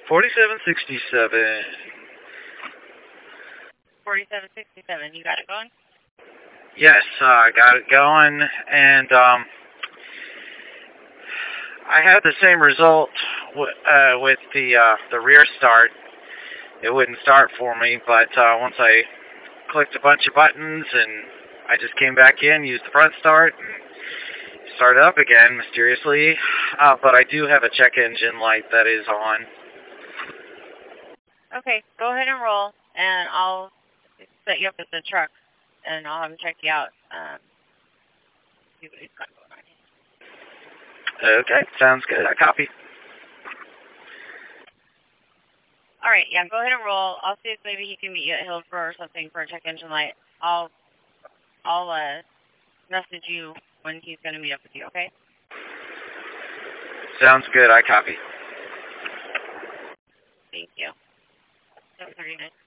4767. 4767, you got it going? Yes, I got it going, and I had the same result with the rear start. It wouldn't start for me, but once I clicked a bunch of buttons and I just came back in, used the front start, started up again mysteriously. But I do have a check engine light that is on. Okay, go ahead and roll, and I'll set you up with the truck, and I'll have him check you out. See what he's got going on here. Okay, sounds good. I copy. All right, yeah, go ahead and roll. I'll see if maybe he can meet you at Hillsborough or something for a check engine light. I'll message you when he's going to meet up with you, okay? Sounds good. I copy. Thank you. 739.